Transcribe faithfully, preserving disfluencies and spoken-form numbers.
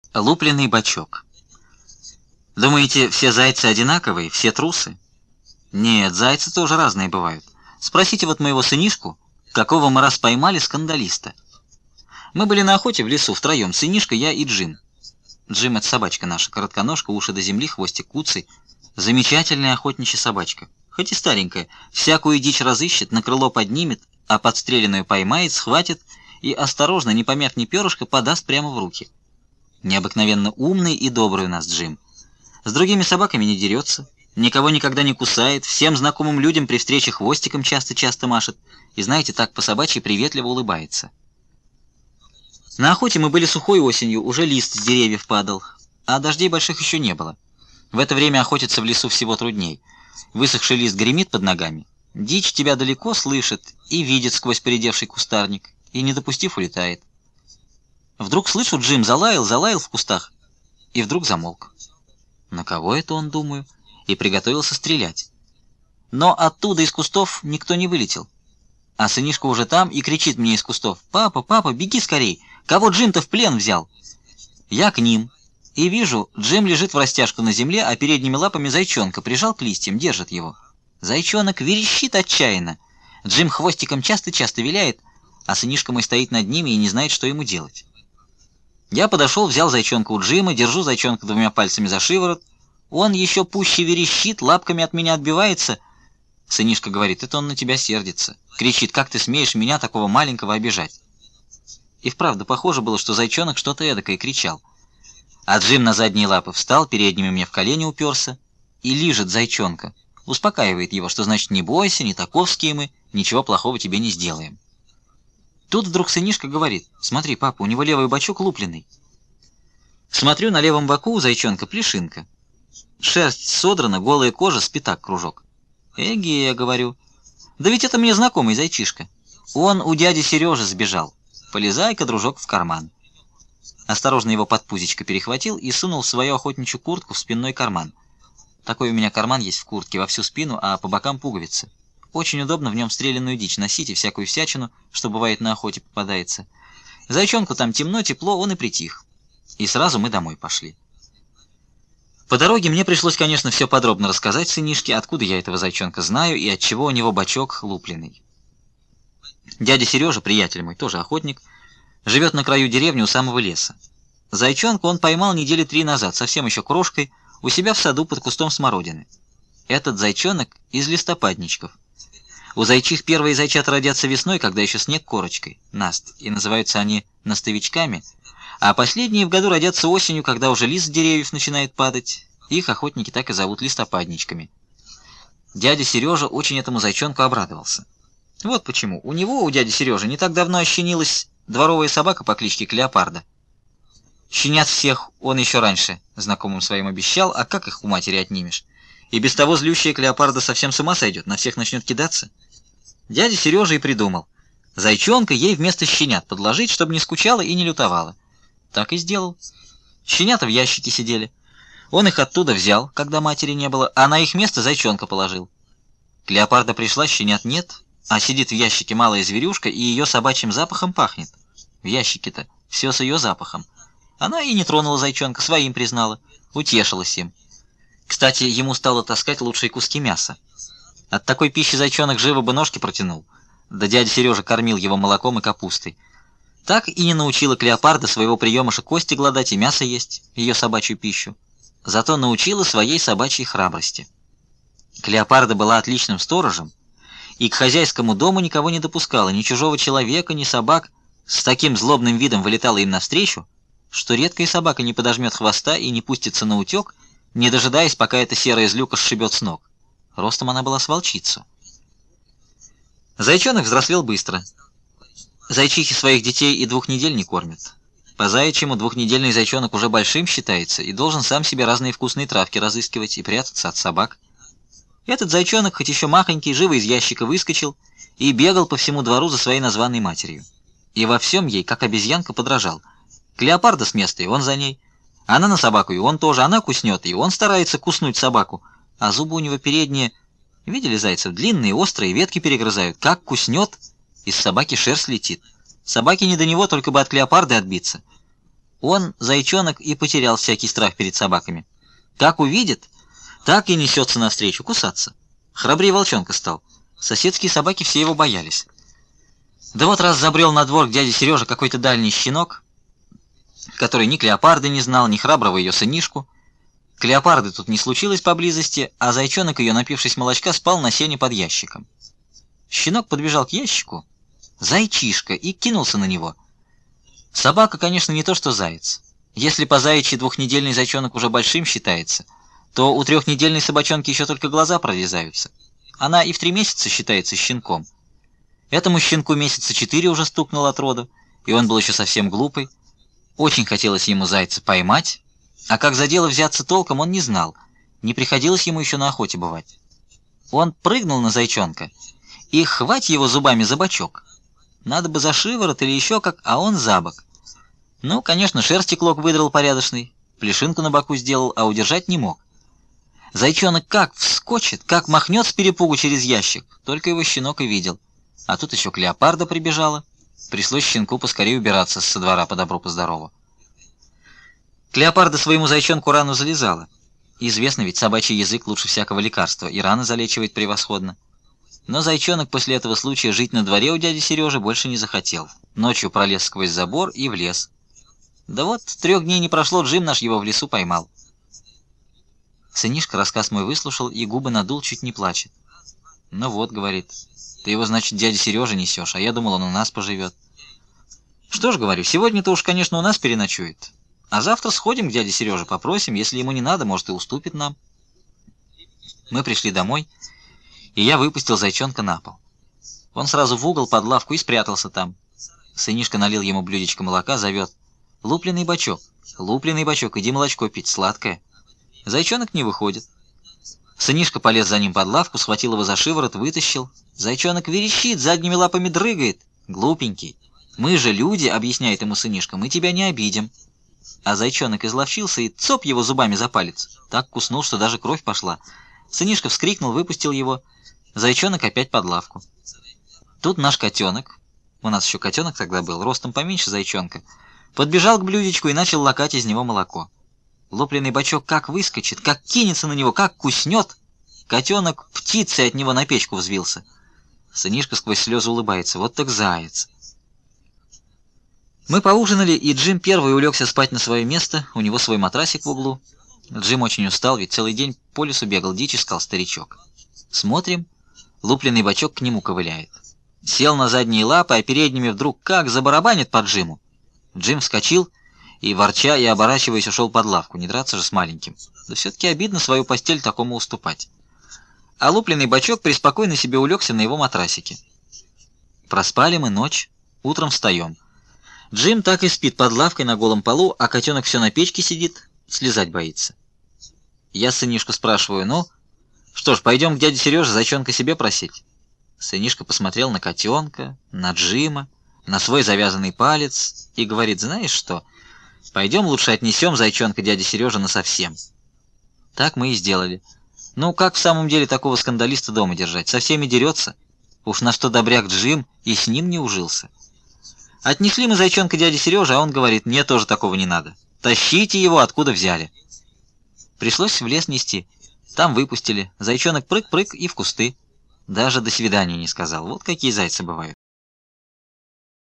Лупленный бачок. Думаете, все зайцы одинаковые, все трусы? Нет, зайцы тоже разные бывают. Спросите вот моего сынишку, какого мы раз поймали скандалиста. Мы были на охоте в лесу втроем, сынишка, я и Джим. Джим — это собачка наша, коротконожка, уши до земли, хвостик куцый. Замечательная охотничья собачка. Хоть и старенькая, всякую дичь разыщет, на крыло поднимет, а подстреленную поймает, схватит и, осторожно, не помяв ни перышка, подаст прямо в руки. Необыкновенно умный и добрый у нас Джим. С другими собаками не дерется, никого никогда не кусает, всем знакомым людям при встрече хвостиком часто-часто машет и, знаете, так по-собачьи приветливо улыбается. На охоте мы были сухой осенью, уже лист с деревьев падал, а дождей больших еще не было. В это время охотиться в лесу всего трудней. Высохший лист гремит под ногами, дичь тебя далеко слышит и видит сквозь поредевший кустарник, и, не допустив, улетает. Вдруг слышу, Джим залаял, залаял в кустах, и вдруг замолк. На кого это он, думаю, и приготовился стрелять. Но оттуда из кустов никто не вылетел. А сынишка уже там и кричит мне из кустов: «Папа, папа, беги скорей! Кого Джим-то в плен взял?» Я к ним, и вижу, Джим лежит в растяжку на земле, а передними лапами зайчонка прижал к листьям, держит его. Зайчонок верещит отчаянно. Джим хвостиком часто-часто виляет, а сынишка мой стоит над ними и не знает, что ему делать. Я подошел, взял зайчонка у Джима, держу зайчонка двумя пальцами за шиворот. Он еще пуще верещит, лапками от меня отбивается. Сынишка говорит: «Это он на тебя сердится». Кричит: «Как ты смеешь меня, такого маленького, обижать?» И вправду похоже было, что зайчонок что-то эдакое кричал. А Джим на задние лапы встал, передними мне в колени уперся и лижет зайчонка. Успокаивает его, что значит: «Не бойся, не таковские мы, ничего плохого тебе не сделаем». Тут вдруг сынишка говорит: «Смотри, папа, у него левый бочок лупленный». Смотрю, на левом боку у зайчонка плешинка. Шерсть содрана, голая кожа, спитак кружок. «Эге», я говорю, «да ведь это мне знакомый зайчишка. Он у дяди Сережи сбежал. Полезай-ка, дружок, в карман». Осторожно его под пузечко перехватил и сунул в свою охотничью куртку в спинной карман. Такой у меня карман есть в куртке, во всю спину, а по бокам пуговицы. Очень удобно в нем стрелянную дичь носить и всякую всячину, что бывает на охоте попадается. Зайчонку там темно, тепло, он и притих. И сразу мы домой пошли. По дороге мне пришлось, конечно, все подробно рассказать сынишке, откуда я этого зайчонка знаю и отчего у него бочок лупленый. Дядя Сережа, приятель мой, тоже охотник, живет на краю деревни у самого леса. Зайчонка он поймал недели три назад, совсем еще крошкой, у себя в саду под кустом смородины. Этот зайчонок из листопадничков. У зайчих первые зайчата родятся весной, когда еще снег корочкой, наст, и называются они настовичками, а последние в году родятся осенью, когда уже лист с деревьев начинает падать. Их охотники так и зовут листопадничками. Дядя Сережа очень этому зайчонку обрадовался. Вот почему. У него, у дяди Сережи, не так давно ощенилась дворовая собака по кличке Клеопарда. Щенят всех он еще раньше знакомым своим обещал, а как их у матери отнимешь? И без того злющая Клеопарда совсем с ума сойдет, на всех начнет кидаться. Дядя Сережа и придумал. Зайчонка ей вместо щенят подложить, чтобы не скучала и не лютовала. Так и сделал. Щенята в ящике сидели. Он их оттуда взял, когда матери не было, а на их место зайчонка положил. Клеопарда пришла, щенят нет, а сидит в ящике малая зверюшка, и ее собачьим запахом пахнет. В ящике-то все с ее запахом. Она и не тронула зайчонка, своим признала, утешилась им. Кстати, ему стало таскать лучшие куски мяса. От такой пищи зайчонок живо бы ножки протянул. Да дядя Сережа кормил его молоком и капустой. Так и не научила Клеопарда своего приемыша кости гладать и мясо есть, ее собачью пищу. Зато научила своей собачьей храбрости. Клеопарда была отличным сторожем и к хозяйскому дому никого не допускала, ни чужого человека, ни собак. С таким злобным видом вылетала им навстречу, что редкая собака не подожмет хвоста и не пустится на утек, не дожидаясь, пока эта серая злюка сшибет с ног. Ростом она была с волчицу. Зайчонок взрослел быстро. Зайчихи своих детей и двух недель не кормят. По заячьему двухнедельный зайчонок уже большим считается и должен сам себе разные вкусные травки разыскивать и прятаться от собак. Этот зайчонок, хоть еще махонький, живо из ящика выскочил и бегал по всему двору за своей названной матерью. И во всем ей, как обезьянка, подражал. Клеопарда с места, и он за ней. Она на собаку, и он тоже. Она куснет, и он старается куснуть собаку. А зубы у него передние, видели зайцев, длинные, острые, ветки перегрызают. Как куснет, из собаки шерсть летит. Собаке не до него, только бы от Клеопарды отбиться. Он, зайчонок, и потерял всякий страх перед собаками. Как увидит, так и несется навстречу кусаться. Храбрее волчонка стал. Соседские собаки все его боялись. Да вот раз забрел на двор к дяде Сереже какой-то дальний щенок, который ни Клеопарды не знал, ни храброго ее сынишку. Клеопарды тут не случилось поблизости, а зайчонок ее, напившись молочка, спал на сене под ящиком. Щенок подбежал к ящику, зайчишка, и кинулся на него. Собака, конечно, не то что заяц. Если по заячьи двухнедельный зайчонок уже большим считается, то у трехнедельной собачонки еще только глаза прорезаются. Она и в три месяца считается щенком. Этому щенку месяца четыре уже стукнуло от роду, и он был еще совсем глупый. Очень хотелось ему зайца поймать, а как за дело взяться толком, он не знал. Не приходилось ему еще на охоте бывать. Он прыгнул на зайчонка, и хвать его зубами за бочок. Надо бы за шиворот или еще как, а он за бок. Ну, конечно, шерсти клок выдрал порядочный, плешинку на боку сделал, а удержать не мог. Зайчонок как вскочит, как махнет с перепугу через ящик, только его щенок и видел. А тут еще Клеопарда прибежала. Пришлось щенку поскорее убираться со двора по добру, по здорову. Клеопарда своему зайчонку рану залезала. Известно ведь, собачий язык лучше всякого лекарства, и раны залечивает превосходно. Но зайчонок после этого случая жить на дворе у дяди Сережи больше не захотел. Ночью пролез сквозь забор и в лес. Да вот, трех дней не прошло, Джим наш его в лесу поймал. Сынишка рассказ мой выслушал и губы надул, чуть не плачет. «Ну вот», — говорит, — «ты его, значит, дяде Сереже несешь, а я думал, он у нас поживет». «Что ж, — говорю, — сегодня-то уж, конечно, у нас переночует, а завтра сходим к дяде Сереже, попросим, если ему не надо, может, и уступит нам». Мы пришли домой, и я выпустил зайчонка на пол. Он сразу в угол под лавку и спрятался там. Сынишка налил ему блюдечко молока, зовет: «Лупленый бачок, лупленый бачок, иди молочко пить, сладкое». Зайчонок не выходит. Сынишка полез за ним под лавку, схватил его за шиворот, вытащил. Зайчонок верещит, задними лапами дрыгает. «Глупенький, мы же люди, — объясняет ему сынишка, — мы тебя не обидим». А зайчонок изловчился и цоп его зубами за палец. Так куснул, что даже кровь пошла. Сынишка вскрикнул, выпустил его. Зайчонок опять под лавку. Тут наш котенок, у нас еще котенок тогда был, ростом поменьше зайчонка, подбежал к блюдечку и начал лакать из него молоко. Лупленый бачок как выскочит, как кинется на него, как куснет. Котенок птицей от него на печку взвился. Сынишка сквозь слезы улыбается: «Вот так заяц». Мы поужинали, и Джим первый улегся спать на свое место, у него свой матрасик в углу. Джим очень устал, ведь целый день по лесу бегал, дичь искал старичок. Смотрим, лупленый бачок к нему ковыляет. Сел на задние лапы, а передними вдруг как забарабанит по Джиму. Джим вскочил и, ворча и оборачиваясь, ушел под лавку, не драться же с маленьким. Да все-таки обидно свою постель такому уступать. А лупленый бачок преспокойно себе улегся на его матрасике. Проспали мы ночь, утром встаем. Джим так и спит под лавкой на голом полу, а котенок все на печке сидит, слезать боится. Я сынишку спрашиваю: «Ну, что ж, пойдем к дяде Сереже зайчонка себе просить?» Сынишка посмотрел на котенка, на Джима, на свой завязанный палец и говорит: «Знаешь что, пойдем лучше отнесем зайчонка дяде Сереже насовсем». Так мы и сделали. Ну, как в самом деле такого скандалиста дома держать? Со всеми дерется. Уж на что добряк Джим и с ним не ужился. Отнесли мы зайчонка дяде Сереже, а он говорит: «Мне тоже такого не надо. Тащите его, откуда взяли». Пришлось в лес нести. Там выпустили. Зайчонок прыг-прыг и в кусты. Даже до свидания не сказал. Вот какие зайцы бывают.